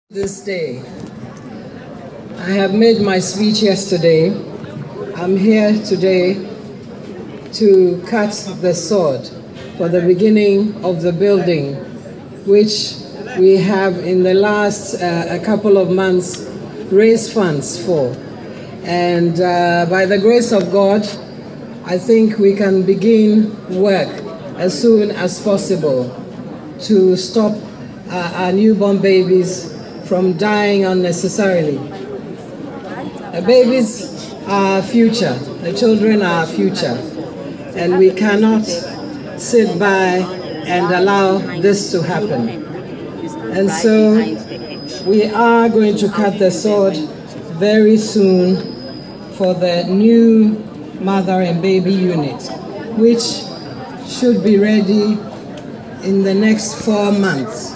This day, I have made my speech yesterday. I'm here today to cut the sword for the beginning of the building, which we have in the last a couple of months raised funds for. And by the grace of God, I think we can begin work as soon as possible to stop our newborn babies from dying unnecessarily. The babies are our future, the children are our future, and we cannot sit by and allow this to happen. And so we are going to cut the sword very soon for the new mother and baby unit, which should be ready in the next 4 months.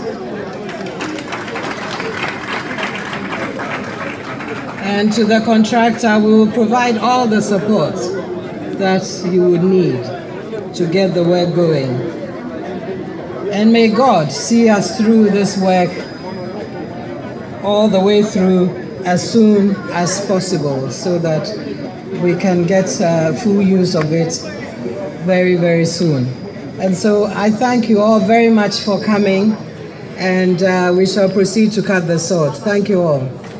And to the contractor, we will provide all the support that you would need to get the work going. And may God see us through this work all the way through as soon as possible so that we can get full use of it very, very soon. And so I thank you all very much for coming, and we shall proceed to cut the sword. Thank you all.